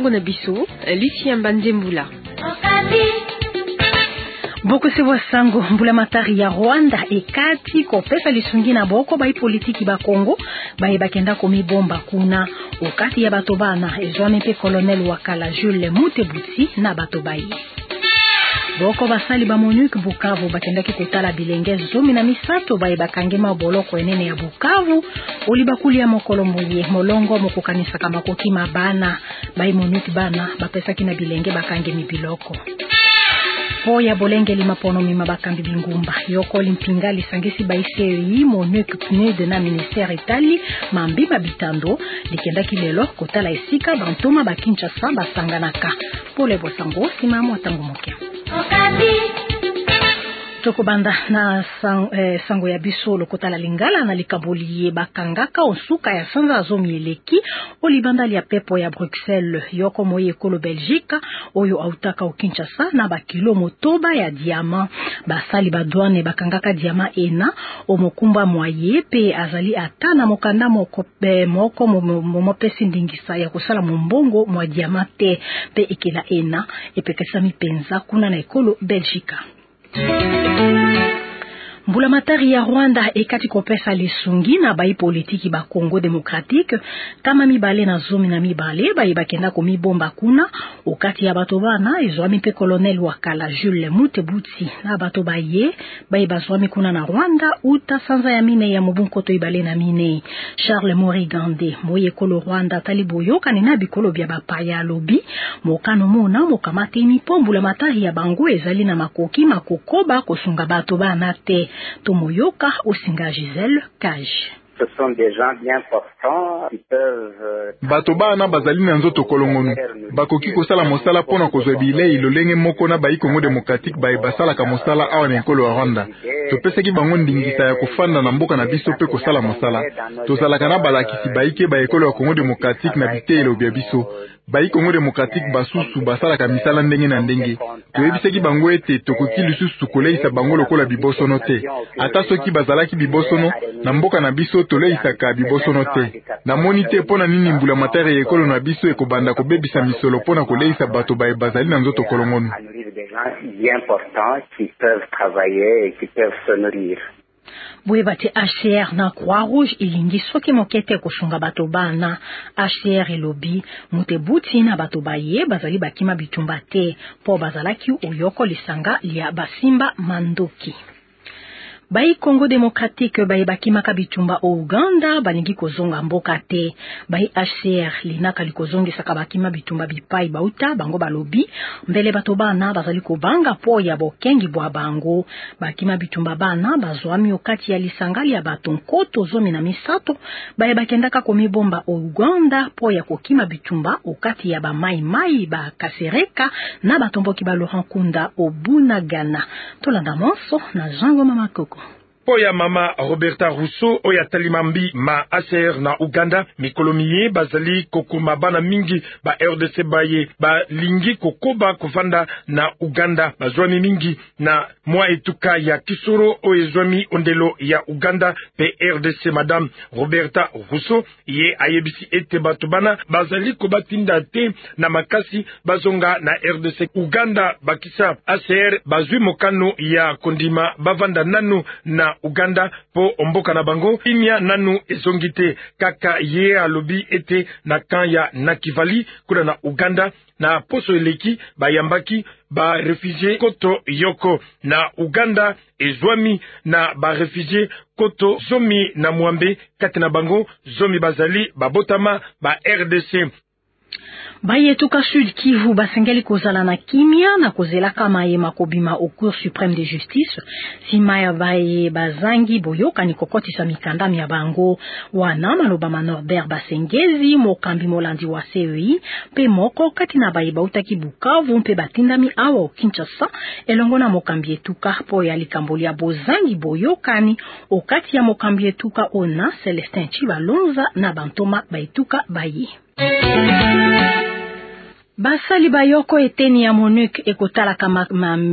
sango na biso, Lucien Mbandembula. Boko sewa sango mbula matari ya Rwanda ekati kopesa lisungi na boko bai politiki ba Kongo bai bakenda komi bomba kuna okati ya bato bana ezwame pe colonel wakala Jules Mutebutsi na bato bai. Boko basali ba MONUC Bukavu bakenda kutala bilenge zomi na misato bai bakangema boloko enene ya Bukavu olibakuli ya mokolomboye molongo mokokanisa kama kokima bana bai MONUC bana bapesa kina bilenge bakangemi biloko. Po ya bolenge limapono mima bakambi bingumba yoko limpinga lisangisi baiseri MONUC PNUD na ministère Itali mambiba bitando likenda kilelo kotala esika bantoma bakinchasa basanganaka pole bosango simamo atango mokia Toko banda na sango ya biso lokotala lingala na likaboli bakangaka osuka ya sanza azomi eleki olibanda ya pepo ya Bruxelles yoko moye ekolo Belgique oyo autaka o Kinshasa na bakilo motoba ya diamant basali badouane bakangaka diamant ena omokumba moye pe azali atana mokanda moko momopesi ndingisa ya kusala mombongo mwa diamant te pe ekela ena epekesa mipenza kuna na ekolo Belgique. Mbula matari ya Rwanda ekati kopesa lisungi na bai politiki ba Congo Democratique kama mibale na zomi na mibale bai bakenda komi bomba kuna okati ya bato bana ezwami pe colonel wakala Jules Mutebutsi na bato baye bai bazwami kuna na Rwanda uta sanza ya mine ya mobunkoto ibale na mine Charles Morigande moye kolo Rwanda taliboyo kanina bikolo bya bapaya lobi mokano mona mokamate mipombula matari ya bango ezali na makoki makokoba kosunga bato bana te Tomoyoka Osinga Giselle Cage. Ce sont des gens bien portants qui peuvent bato bana bazali na nzoto kolongono bakoki kosala mosala pona kozwa bilei lolenge moko na bai Congo Democratique bai basala ka mosala awa na ekolo ya Rwanda topesaki bango ndingisa ya kofanda na mboka na biso pe kosala mosala tozalaka na balakisi baike ba ekolo ya Congo Democratique na bitelo bya biso bai Congo Democratique basusu basala ka misala ndenge na ndenge toyebisaki bango ete tokoki lisusu koleisa bango lokola bibosono te ata soki bazalaki bibosono na mboka na biso toleisaka bibosono te na moni te pona nini mbula matari ekolo na biso ekobanda kobebisa misolo pona koleisa bato bae bazali na nzoto kolongono bien portants qui peuvent travailler et qui peuvent se nourrir. Bwebate HCR na Croix-Rouge ilingi soki mokete kosunga bato bana HCR elobi Mutebutsi na bato baye bazali bakima bitumba te po bazalaki oyoko lisanga lia basimba mandoki. Bai Congo Democratique bai bakimaka bitumba o Uganda balingi kozonga mboka te bai HCR linaka likozongisa bakima bitumba bipai bauta bango balobi mbele bato bana bazali kobanga po ya bokengi bwa bango bakima bitumba bana bazwami okati ya lisangali ya bato nkoto zomi na misato bai bakendaka komibomba o Uganda po ya kokima bitumba okati ya ba mai ba Kasereka na batomboki ba Laurent Kunda o Bunagana tolanda monso na Jango Mama Koko. Poya mama Roberta Rousseau oya talimambi ma ACR na Uganda mikolomiye bazali kokuma bana mingi ba RDC baye ba lingi kokoba kuvanda na Uganda bazwami mingi na mwa etuka ya Kisoro oyezwami ondelo ya Uganda pe RDC madame Roberta Rousseau ye ayebisi ete bato bana bazali kobatinda te na makasi bazonga na RDC Uganda bakisa ACR bazwi mokano ya kondima bavanda nanu na Uganda po omboka na bango inya nanu ezongite kaka ye alobi ete na kan ya Nakivali kuna na Uganda na poso eleki bayambaki ba refugie koto yoko na Uganda ezwami na ba refugie koto zomi na mwambe kati na bango zomi bazali babotama ba RDC. Bayetuka Sud Kivu basengeli kozala na kimia na kozela kama ye makobima au Cour suprême de justice sima ya baye bazangi boyoka ni kokotisa mikandami ya bango wana maloba Norbert Basengezi mokambi molandi wa CEI pe moko kati na baye bautaki Bukavu mpe batindami awa Kinshasa elongo na mokambi etuka po ya likamboli ya bozangi boyokani okati ya mokambi etuka ona Celestin Chibalonza na bantoma baetuka baye. Basali bayoko eteni ya MONUC ekotala kama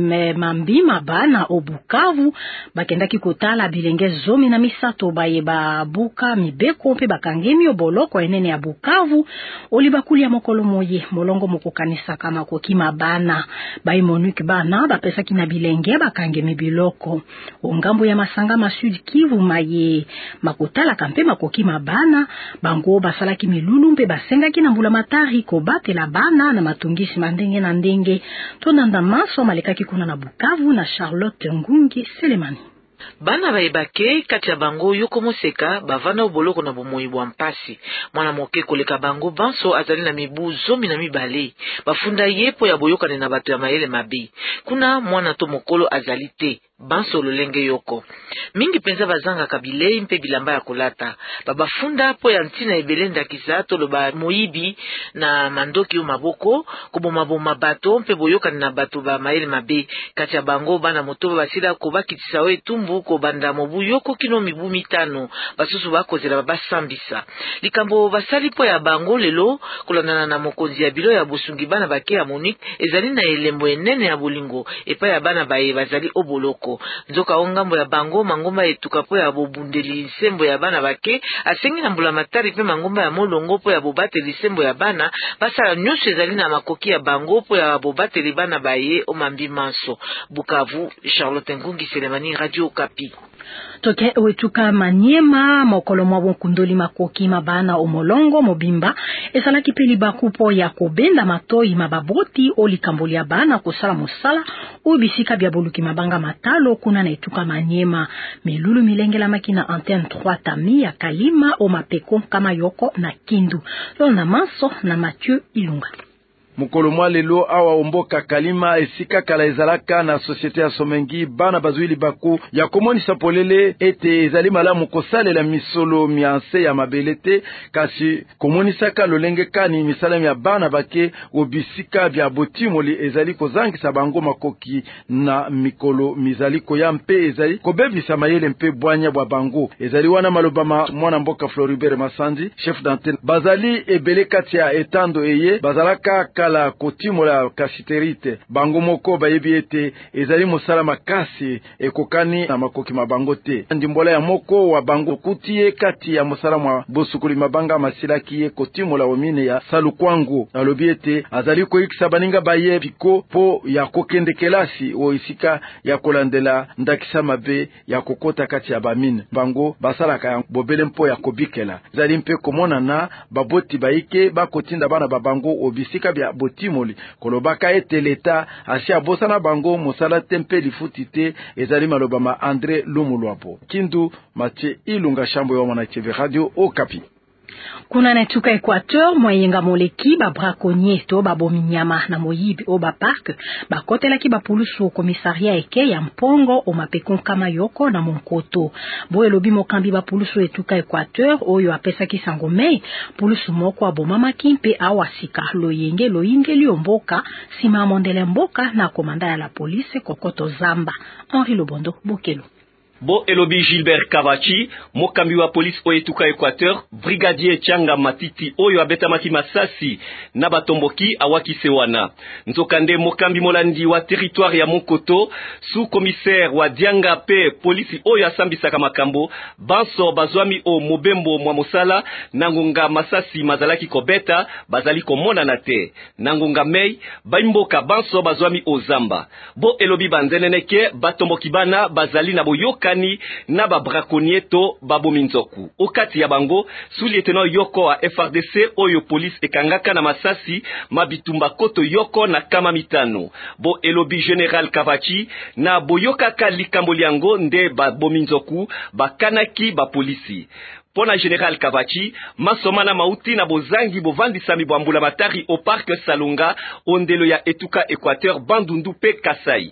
mambima bana o Bukavu bakendaki kotala bilenge zomi na misato baye babuka mibeko mpe bakangemi oboloko enene ya Bukavu olibakuli ya mokolo moye molongo mokokanisa kama kokima bana baye MONUC bana bapesaki na bilenge bakangemi biloko ongambo ya Masanga Masud Kivu maye makotala kampe makokima bana bango basalaki milulu mpe basengaki na mbula matari kobatela bana na matungisi mandenge na ndenge tonanda maso malekaki kuna na Bukavu na Charlotte Ngungi Selemani. Bana baebake kati ya bango yoko moseka bavana oboloko na bomoi bwa mpasi mwana moke koleka bango banso azali na mibu zomi na mibale bafunda yepo ya boyokane na bato ya mayele mabe kuna mwana to mokolo azali te banso lolenge yoko mingi penza bazanga kabilei mpe bilamba ya kolata babafunda po ya ntina ebelenda kisa toloba moyibi na mandoki yo maboko koboma bato mpe boyokane na bato ba mayele mabe kati ya bango bana moto basila kobakitisa o etumbu kobanda mobu yoko kino mibu mitano basusu bakozela basambisa likambo basali po ya bango lelo kolonana na mokonzi ya bilo ya busungi bana bake ya MONUC ezali na elembo enene ya bolingo epa ya bana baye bazali oboloko nzoka ongambo ya bango mangomba etuka po ya bobundeli lisembo ya bana bake asengi na mbula matari pe mangomba ya molongo po ya bobate lisembo ya bana basala nyonso ezali na makoki ya bango po ya bobateli bana baye omambi manso. Bukavu, Charlotte Ngungi Selemani, Radio Okapi. Toke wetuka Maniema mokolo mwa bonkundoli makoki mabana omolongo mobimba esalaki peli bakupo ya kobenda matoi mababoti olikamboli ya bana kosala mosala obisika bya boluki mabanga matalo kuna na etuka Maniema milulu milengela makina antenne 3 tami ya Kalima o mapeko kama yoko na Kindu lona maso na Mathieu Ilunga. Mukolo mwa lelo awa omboka Kalima esika kala ezalaka na societe ya Somengi bana bazwili baku ya komonisa polele ete ezali malamu kosalela misolo mianse ya mabelete kasi komonisa ka lolenge kani misalami ya bana bake obisika bya botimoli ezali kozangisa bango makoki na mikolo mizali koya mpe ezali kobebisa mayele mpe bwanya bwa bango ezali wana malobama mwana mboka Floribert Masandi chef d'antenne bazali ebele kati ya etando eye bazalaka la kotimola kasiterite bango moko bayebi ete ezali mosala makasi ekokani na makoki mabango te ndimbola ya moko wa bango kutie kati ya mosala mwa bosukuli mabanga masilaki ye kotimola omine ya Salukwangu alobi ete azali koyikisa baninga baye piko po ya kokende kelasi o isika ya kolandela ndakisa mabe ya kokota kati ya bamine bango basalaka ya bobele mpo ya kobikela zali mpe komona na baboti baike bakotinda bana babango obisika bya botimoli kolobaka ete leta asi abosana bango mosala tempe lifuti te ezali malobama André Lumulwapo Kindu Mathieu Ilunga Shambo ya mwana TV Radio Okapi. Kuna na tuka Equateur moyenga moleki ba braconnier to ba bominyama na moyibi o ba park ba kotela ki ba pulusu au commissariat eke ya mpongo o mapekon kama yoko na monkoto bo elobi mokambi ba pulusu etuka Equateur oyo apesa ki sangomei pulusu moko abomama kimpe awasika loyenge loyingeli omboka sima mondele mboka na komanda ya la police Kokoto Zamba Henri Lobondo Bokelo. Bo elobi Gilbert Kavachi, mokambi wa police oyetuka Equateur, brigadier Changa Matiti oyo abetamaki masasi na batomboki awakise wana. Nzokande mokambi molandi wa territoire ya Monkoto, sous-commissaire wa Dianga pe polisi oyo asambisaka makambo, banso bazwami o mobembo mwa mosala, nangonga masasi mazalaki kobeta, bazali komona na te. Nangonga mei, baimboka banso bazwami o zamba. Bo elobi banzeneneke, batomboki bana bazali na boyoka na ba braconnier to babominzoku okati ya bango sous-lieutenant yoko wa FRDC oyo police ekangaka na masasi mabitumba koto yoko na kama mitano bo elobi general Kavachi na boyoka ka likambo liango nde babominzoku bakanaki ba polisi. Pona General Kavachi, masomana mauti na bozangi bovandisami bwambula matari au parc Salunga ondelo ya etuka Equateur Bandundu pe Kasai.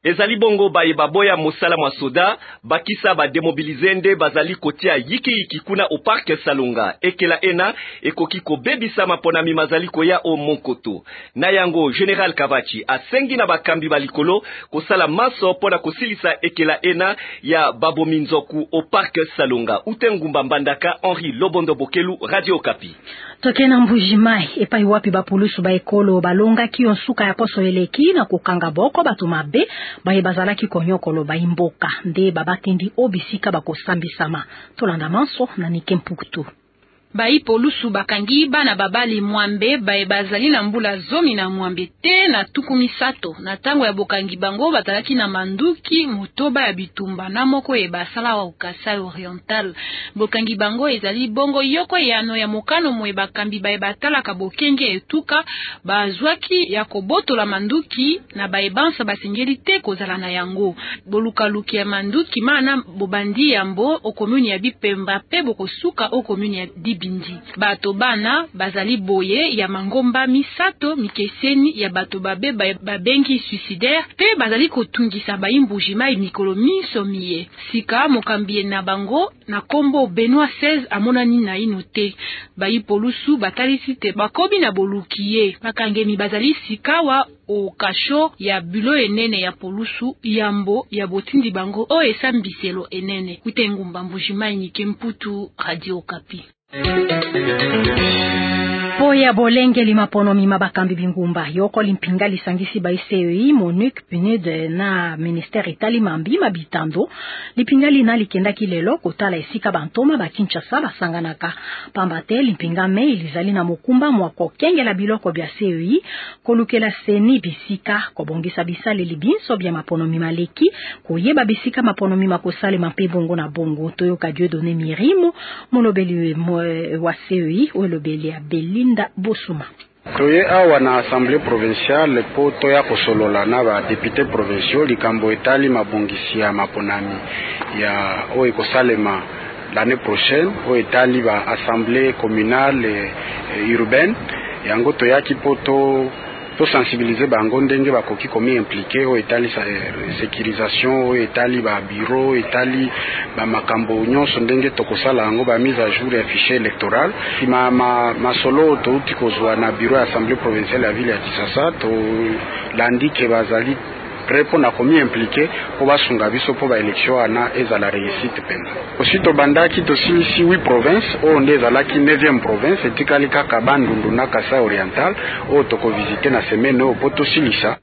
ezali bongo bayeba boya mosala mwa soda bakisa bademobilize nde bazali kotia yiki kuna au parc Salonga ekela ena ekoki kobebisama mpona mimazali koya o Monkoto na yango General Kavachi asengi na bakambi balikolo kosala maso mpona kosilisa ekela ena ya babominzoku au parc Salonga. Utengumba Mbandaka, Henri Lobondo Bokelu, Radio Okapi. Tokena Mbujimai epai wapi bapulusu ba ekolo balonga ki onsuka ya poso eleki na kokanga boko batu mabe baye bazalaki konyokolo ba imboka nde babatendi obisika bakosambisama tolanda manso na Nikempukutu. Bai polusu bakangi bana babali mwambe bae bazali na mbula zomi na mwambe te na tuku misato na tango ya bokangi bango batalaki na manduki mutoba ya bitumba na moko e basala wa Kasai Oriental. Bokangi bango ezali bongo yoko yano ya mokano mwe bakambi bae batalaka bokenge etuka bazwaki ya kobotola manduki na bae bansa basengeli te kozala na yango. Bolukaluki ya manduki mana bobandi yambo o komuni ya Bipemba pe bokosuka o komuni ya Dibi. Bato bana bazali boye ya mangomba misato mikeseni ya bato babe babengi suicidaire pe bazali kotungisa Mbujimai mikolo miso miye. Sika mokambie na bango na kombo Benoît 16 amonani na inote. Bayi polusu batalisi te bakobi na bolukiye. Bakangemi bazali sikawa o kasho ya bulo enene ya polusu yambo ya botindi bango o esambiselo enene. Utengumba Mbujimai Nikemputu, Radio Okapi. Poya bolenge limapono mima bakambi bingumba yoko limpinga lisangisi ba ICEI MONUC PNUD na ministère itali mambi mabitando lipinga lina likenda kilelo kotala esika bantoma ba Kinshasa basanganaka pambate limpinga me ilizali na mokumba mwako kengela biloko bya CEI kolukela seni bisika kobongisa bisale libinso bya mapono mima leki koyeba bisika mapono mima kosale mape bongo na bongo toyoka Dieu donné mirimo molobeli wa CEI olobeli ya Belinda Bosuma. Toye awa na assemblée provinciale po toya kosolola na ba député provinciaux likambo etali mabongisi ya maponami ya o ekosalema l'année prochaine o etali ba assemblée communale urbaine yango toyaki po to sensibiliser bango ndenge bakoki komi impliqué o etali sécurisation o etali ba bureau etali ba makambo nyonso ndenge tokosala yango ba mise à jour ya fichier électoral masolo touti kozwa na bureau ya assemblée provinciale ya ville ya Kisasa to landike bazali prepo na komi impliqué po basunga biso po ba élection ana ezala réussite pena osito bandaki to si 8 provinces o ndeza laki 9e province etikali kaka Bandundu na Kasai Oriental o toko visiter na semaine o poto silisa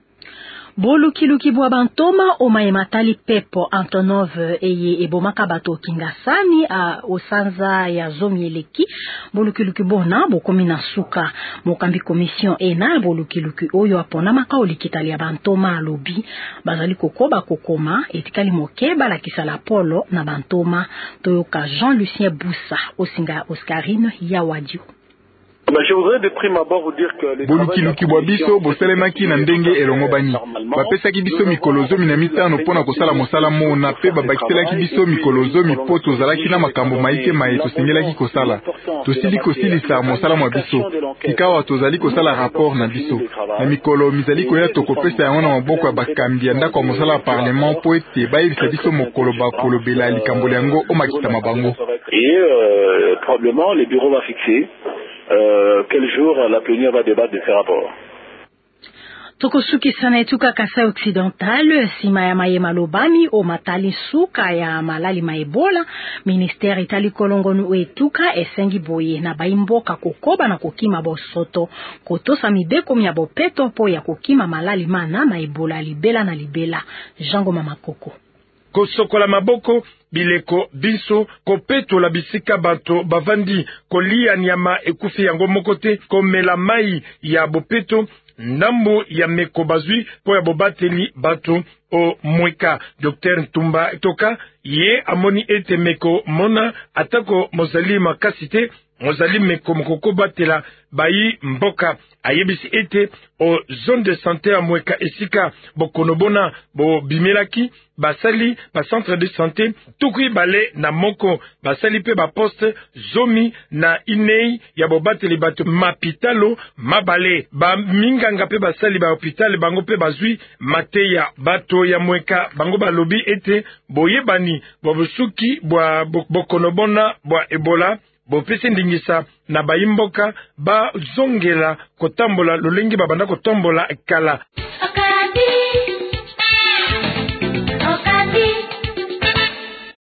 Bolukiluki bwa bantoma omaye matali pepo Antonov eye ebomaka bato kingasani a osanza ya zomi eleki bolukiluki bona bokomi na suka mokambi commission ena bolukiluki oyo apona maka olikitali ya bantoma alobi bazali kokoba kokoma etikali mokeba la kisala polo na bantoma toyoka Jean-Lucien Boussa osinga Oscarine Yawadio. Je voudrais de prime abord vous dire que bolukiluki bwa biso bosalemaki na ndenge elongo bani bapesaki biso mikolo 15 pona kosala mosala mona pe babakiselaki biso mikolo 10 po tozalaki na makambo maike maye tosengelaki kosala tosili kosilisa mosala mwa biso sikawa tozali kosala rapport na biso na mikolo mizali koya tokopesa yango na maboko ya bakambi ya ndako ya mosala ya parlement po ete bayebisa biso mokolo bakolobela likambo yango omakisama bango et probablement le bureau va fixer quel jour la plénière va débattre de ces rapports. Tokosuki sana etuka Kasai Occidental sima ya maye malobami o matali suka ya malali maebola ministère itali kolongonu etuka esengi boye na baimboka kokoba na kokima bosoto kotosa mibeko mya bopeto po ya kokima malali mana maebola libela na libela Jango Mamakoko kosokola maboko bileko biso kopetola bisika bato bavandi kolia nyama ekufi yango mokote komela mai ya bopeto ndambo ya meko bazwi po ya bobateli bato o mweka. Dr Ntumba Toka ye amoni ete meko mona atako mozali makasi te mozali mekomoko batela bayi mboka ayebisi ete o zone de santé ya Mweka esika bokonobona bo bimelaki basali ba centre de santé tukui bale na moko basali pe ba poste zomi na inei ya bobateli bato mapitalo mabale ba minganga pe basali ba hôpital bango pe bazui mateya bato ya Mweka bango balobi ete boyebani bobusuki bwa bokonobona bwa Ebola bopesi ndingisa na bayimboka ba zongela kotambola lolengi babanda kotombola kala.